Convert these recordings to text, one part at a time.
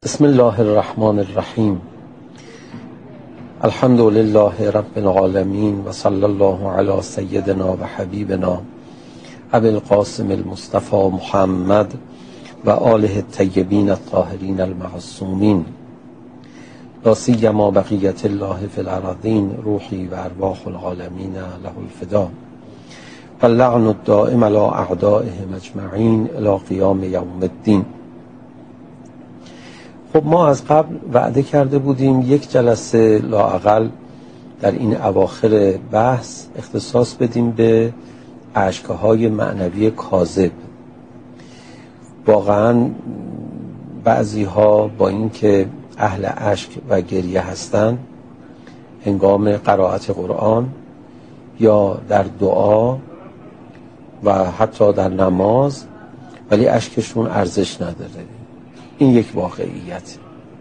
بسم الله الرحمن الرحیم. الحمد لله رب العالمین و صلی الله علی سیدنا و حبیبنا ابی القاسم المصطفى محمد و آله الطیبین الطاهرین المعصومین، لا سیما بقیة الله فی الارضین، روحی و ارواح العالمین له الفدا، و اللعن الدائم علی اعدائهم اجمعین الی قیام یوم الدین. خب ما از قبل وعده کرده بودیم یک جلسه لااقل در این اواخر بحث اختصاص بدیم به اشک‌های معنوی کاذب. واقعا بعضی ها با اینکه اهل اشک و گریه هستن هنگام قرائت قرآن یا در دعا و حتی در نماز، ولی اشکشون ارزش نداره. این یک واقعیت.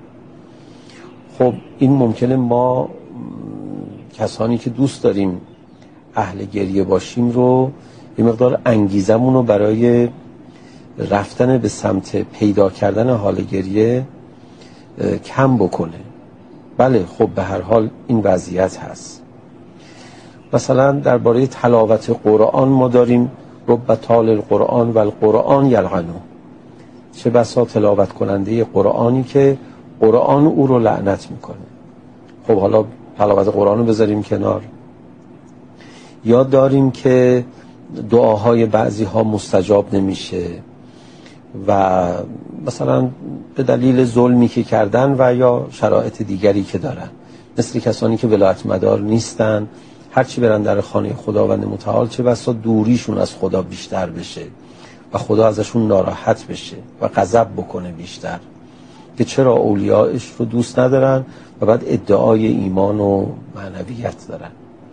خب این ممکنه ما کسانی که دوست داریم اهل گریه باشیم رو یه مقدار انگیزمون رو برای رفتن به سمت پیدا کردن حال گریه کم بکنه. بله خب به هر حال این وضعیت هست. مثلا درباره تلاوت قرآن ما داریم رب تال القرآن و القرآن یلعنه، چه بسا تلاوت کننده قرآنی که قرآن او رو لعنت میکنه. خب حالا تلاوت قرآن رو بذاریم کنار. یا داریم که دعاهای بعضی ها مستجاب نمیشه و مثلا به دلیل ظلمی که کردن و یا شرایط دیگری که دارن، مثل کسانی که ولایت مدار نیستن، هرچی برن در خانه خداوند متعال چه بسا دوریشون از خدا بیشتر بشه و خدا ازشون ناراحت بشه و غضب بکنه بیشتر، که چرا اولیاءش رو دوست ندارن و بعد ادعای ایمان و معنویت دارن.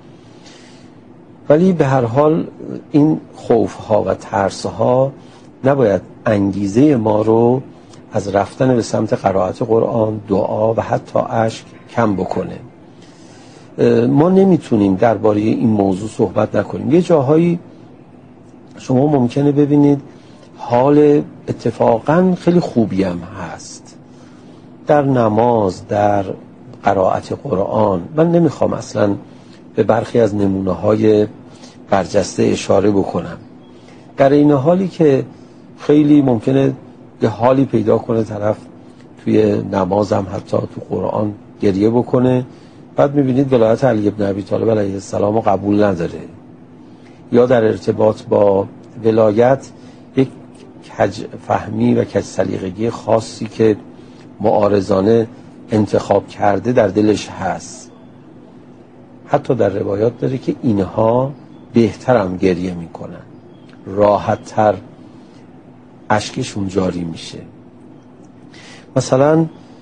ولی به هر حال این خوفها و ترسها نباید انگیزه ما رو از رفتن به سمت قرائت قرآن، دعا و حتی اشک کم بکنه. ما نمیتونیم درباره این موضوع صحبت نکنیم. یه جاهایی شما ممکنه ببینید حال اتفاقا خیلی خوبی هم هست در نماز، در قرائت قرآن. من نمیخوام اصلا به برخی از نمونه های برجسته اشاره بکنم. در این حالی که خیلی ممکنه یه حالی پیدا کنه طرف توی نماز هم حتی تو قرآن گریه بکنه، بعد میبینید ولایت علی بن ابی طالب علیه السلام رو قبول نداره، یا در ارتباط با ولایت یک کج فهمی و کج سلیقگی خاصی که معارضانه انتخاب کرده در دلش هست. حتی در روایات داره که اینها بهتر هم گریه میکنن، راحت تر اشکشون جاری میشه. مثلا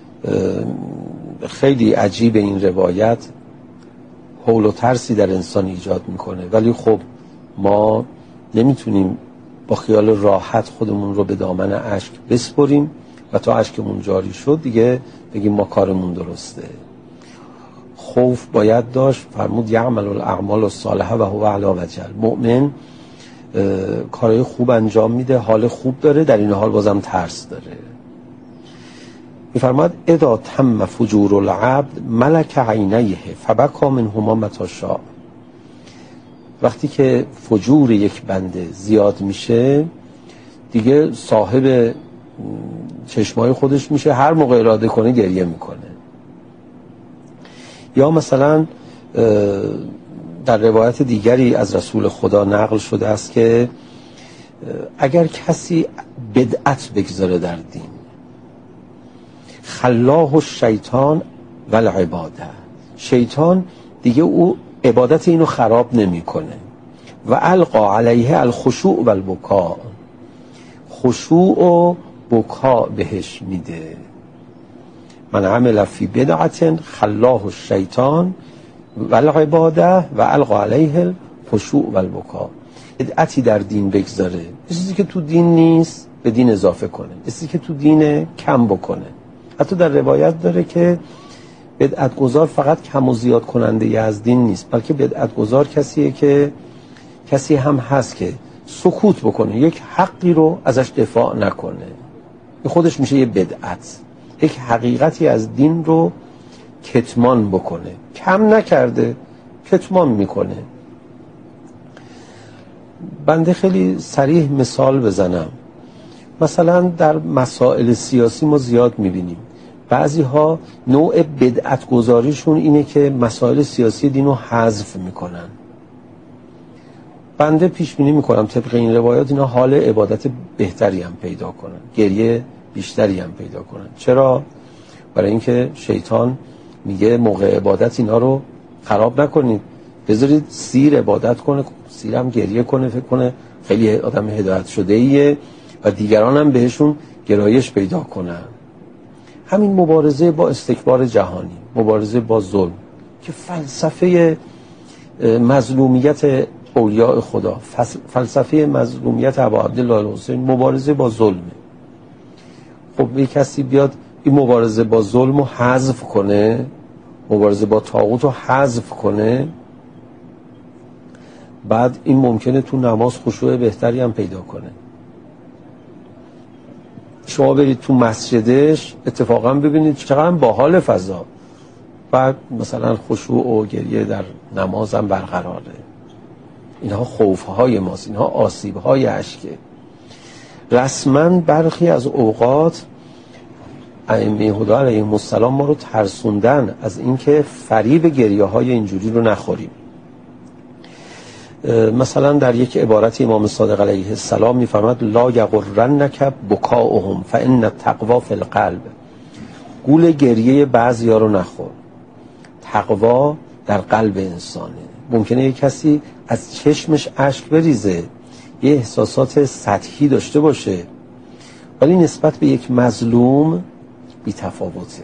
خیلی عجیب این روایت هول و ترسی در انسان ایجاد میکنه، ولی خب ما نمیتونیم با خیال راحت خودمون رو به دامن اشک بسپریم و تا اشکمون جاری شد دیگه بگیم ما کارمون درسته. خوف باید داشت. فرمود یعمل الاعمال الصالحه و هو علی وجل. مؤمن کارهای خوب انجام میده، حال خوب داره، در این حال بازم ترس داره. میفرماد اذا تم فجور العبد ملک عینیه فبکا منهما متی شاء. وقتی که فجور یک بنده زیاد میشه دیگه صاحب چشمای خودش میشه، هر موقع اراده کنه گریه میکنه. یا مثلا در روایت دیگری از رسول خدا نقل شده است که اگر کسی بدعت بگذاره در دین، خلاه الشیطان و العباده، شیطان دیگه او عبادت اینو خراب نمیکنه. و القا علیه الخشوع و البکا، خشوع و بکا بهش میده. من عمل فی بدعت خلاه الشیطان و العباده و القا علیه الخشوع و البکا. بدعتی در دین بگذاره، چیزی که تو دین نیست به دین اضافه کنه، چیزی که تو دین کم بکنه. حتی در روایت داره که بدعت گذار فقط کم و زیاد کننده از دین نیست، بلکه بدعت گذار کسیه که کسی هم هست که سکوت بکنه، یک حقی رو ازش دفاع نکنه، خودش میشه یه بدعت. یک حقیقتی از دین رو کتمان بکنه، کم نکرده، کتمان میکنه. بنده خیلی صریح مثال بزنم. مثلا در مسائل سیاسی ما زیاد میبینیم بعضی ها نوع بدعت گذاریشون اینه که مسائل سیاسی دین رو حذف میکنن. بنده پیش بینی میکنم طبق این روایات اینا حال عبادت بهتری هم پیدا کنن، گریه بیشتری هم پیدا کنن. چرا؟ برای اینکه شیطان میگه موقع عبادت اینا رو خراب نکنید، بذارید سیر عبادت کنه، سیر هم گریه کنه، فکر کنه خیلی آدم هدایت شده ایه و دیگران هم بهشون گرایش پیدا کنن. همین مبارزه با استکبار جهانی، مبارزه با ظلم که فلسفه مظلومیت اولیاء خدا، فلسفه مظلومیت ابا عبدالله الحسین، مبارزه با ظلمه. خب یک کسی بیاد این مبارزه با ظلم رو حذف کنه، مبارزه با طاغوت رو حذف کنه، بعد این ممکنه تو نماز خشوع بهتری هم پیدا کنه. شما برید تو مسجدش اتفاقا ببینید چقدر باحال فضا، بعد مثلا خشوع و گریه در نماز هم برقراره. اینها خوفهای ماست، اینها آسیبهای اشکه. رسما برخی از اوقات ائمه هدی علیهم السلام ما رو ترسوندن از اینکه فریب گریه های اینجوری رو نخوریم. مثلا در یک عبارت امام صادق علیه السلام میفرماد لا یغرنک بکاؤهم فان التقوا فی القلب. گول گریه بعضیا رو نخور، تقوا در قلب انسانه. ممکنه یک کسی از چشمش اشک بریزه، یه احساسات سطحی داشته باشه، ولی نسبت به یک مظلوم بی تفاوته.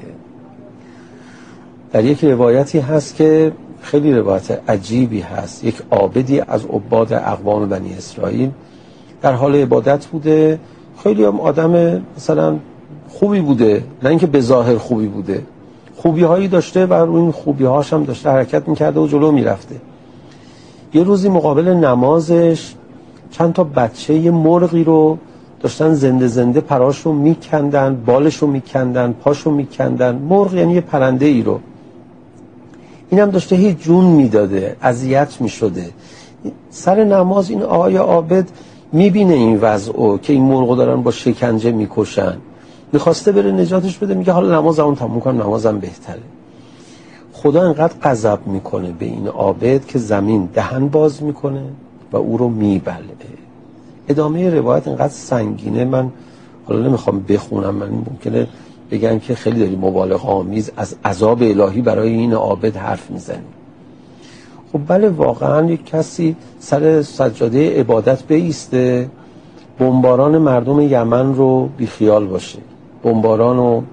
در یک روایتی هست که خیلی روایت عجیبی هست، یک عابدی از عباد اقوام بنی اسرائیل در حال عبادت بوده، خیلی هم آدم مثلا خوبی بوده، نه اینکه به ظاهر خوبی بوده، خوبی هایی داشته و روی این خوبی هاش هم داشته حرکت میکرده و جلو میرفته. یه روزی مقابل نمازش چند تا بچه یه مرغی رو داشتن زنده زنده پراش رو میکندن، بالش رو میکندن، پاش رو میکندن. مرغ یعنی یه پرنده ای رو، اینم داشته هیچ جون میداده، اذیت میشده. سر نماز این آقای عابد میبینه این وضعو که این مرغو دارن با شکنجه میکشن، میخواسته بره نجاتش بده، میگه حالا نمازمون تموم کنم، نمازم بهتره. خدا انقدر غضب میکنه به این عابد که زمین دهن باز میکنه و او رو میبلعه. ادامه روایت انقدر سنگینه، من حالا نمیخوام بخونم، من ممکنه بگن که خیلی داری مبالغه آمیز از عذاب الهی برای این عابد حرف میزنی. خب بله، واقعا یک کسی سر سجاده عبادت بایسته، بمباران مردم یمن رو بیخیال باشه، بمباران و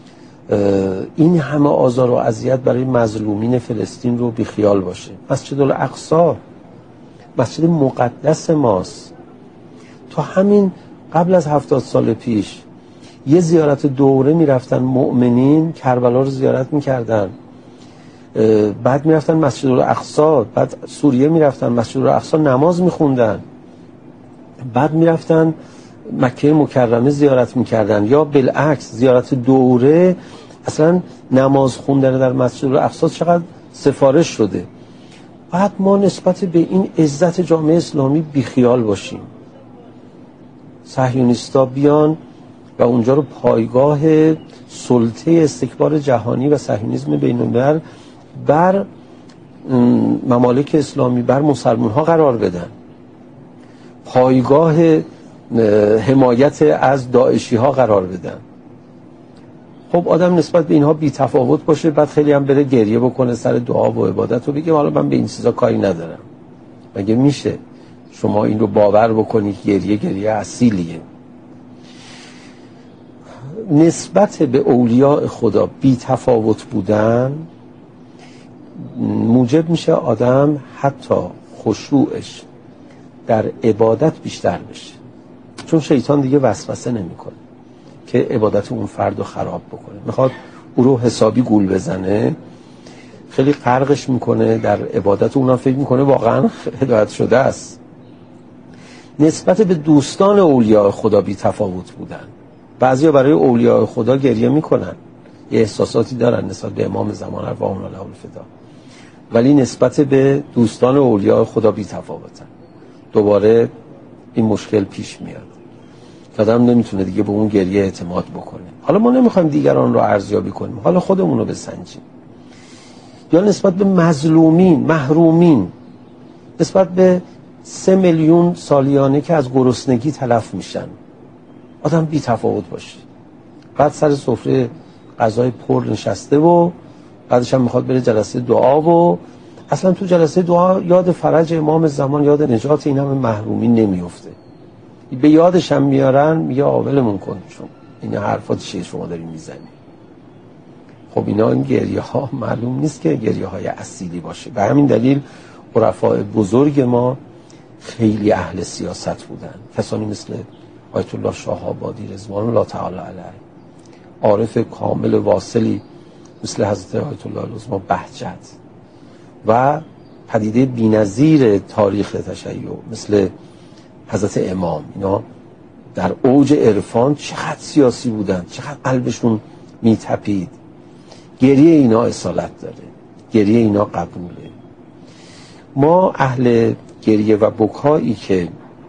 این همه آزار و اذیت برای مظلومین فلسطین رو بیخیال باشه. مسجد الاقصی مسجد مقدس ماست. تا همین قبل از 70 سال پیش یه زیارت دوره میرفتن مؤمنین، کربلا رو زیارت میکردن، بعد میرفتن مسجد الاقصی، بعد سوریه میرفتن مسجد الاقصی نماز میخوندن، بعد میرفتن مکه مکرمه زیارت میکردن، یا بالعکس زیارت دوره. اصلا نماز خوندن در مسجد الاقصی چقدر سفارش شده. بعد ما نسبت به این عزت جامعه اسلامی بیخیال باشیم، صهیونیستا بیان و اونجا رو پایگاه سلطه استکبار جهانی و صهیونیسم بین‌الملل بر ممالک اسلامی، بر مسلمان ها قرار بدن، پایگاه حمایت از داعشی ها قرار بدن. خب آدم نسبت به اینها بی تفاوت باشه، بعد خیلی هم بره گریه بکنه سر دعا و عبادت و بگه حالا من به این چیزا کاری ندارم. مگه میشه شما این رو باور بکنید گریه اصیلیه؟ نسبت به اولیاء خدا بی تفاوت بودن موجب میشه آدم حتی خشوعش در عبادت بیشتر بشه، چون شیطان دیگه وسوسه نمیکنه که عبادت اون فرد رو خراب بکنه، میخواد او رو حسابی گول بزنه، خیلی غرقش میکنه در عبادت، اونم فکر میکنه واقعا هدایت شده است. نسبت به دوستان اولیاء خدا بی تفاوت بودن، بعضیا برای اولیاء خدا گریه میکنن، یه احساساتی دارن نسبت به امام زمان ارواحهم له الفدا، ولی نسبت به دوستان اولیاء خدا بی تفاوتن. دوباره این مشکل پیش میاد که آدم نمیتونه دیگه به اون گریه اعتماد بکنه. حالا ما نمیخوایم دیگران رو ارزیابی کنیم، حالا خودمون رو بسنجیم. یا نسبت به مظلومین، محرومین، نسبت به 3 میلیون سالیانه که از گرسنگی تلف میشن، آدم بی تفاوت باشه. بعد سر سفره غذای پر نشسته و بعدش هم میخواد بره جلسه دعا و اصلا تو جلسه دعا یاد فرج امام زمان، یاد نجات این همه محرومین نمیفته. به یادش هم میارن میگه ولمون کن، چون این حرفات چیه شما داری میزنی. خب اینا این گریه ها معلوم نیست که گریه های اصیلی باشه. به همین دلیل عرفای بزرگ ما خیلی اهل سیاست بودن، کسانی مثل آیت الله شاه آبادی رضوان الله تعالی علیه، عارف کامل واصلی مثل حضرت آیت الله العظمی بهجت و پدیده بی‌نظیر تاریخ تشیع مثل حضرت امام. اینا در اوج عرفان چقدر سیاسی بودن، چقدر قلبشون میتپید. گریه اینا اصالت داره، گریه اینا قبوله. ما اهل گریه و بکایی که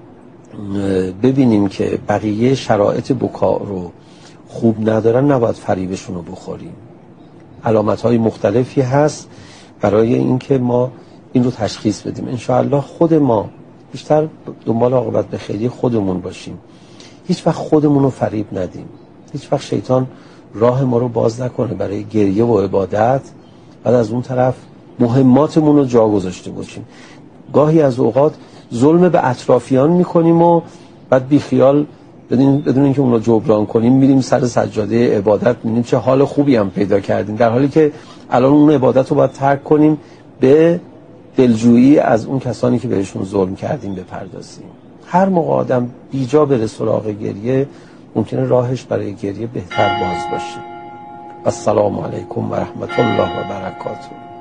ببینیم که بقیه شرایط بکا رو خوب ندارن نباید فریبشون رو بخوریم. علامت‌های مختلفی هست برای اینکه ما این رو تشخیص بدیم. انشاءالله خود ما بیشتر دنبال عاقبت به خیری خودمون باشیم، هیچ وقت خودمون رو فریب ندیم، هیچ وقت شیطان راه ما رو باز نکنه برای گریه و عبادت، بعد از اون طرف مهماتمون رو جا گذاشته باشیم. گاهی از اوقات ظلم به اطرافیان میکنیم و بعد بیخیال بدون اینکه اون رو جبران کنیم میریم سر سجاده عبادت، میبینیم چه حال خوبی هم پیدا کردیم، در حالی که الان اون عبادت رو باید ترک کنیم، به دلجویی از اون کسانی که بهشون ظلم کردیم بپردازیم. هر موقع آدم بیجا بره سراغ گریه، ممکنه راهش برای گریه بهتر باز باشه. السلام علیکم و رحمت الله و برکاته.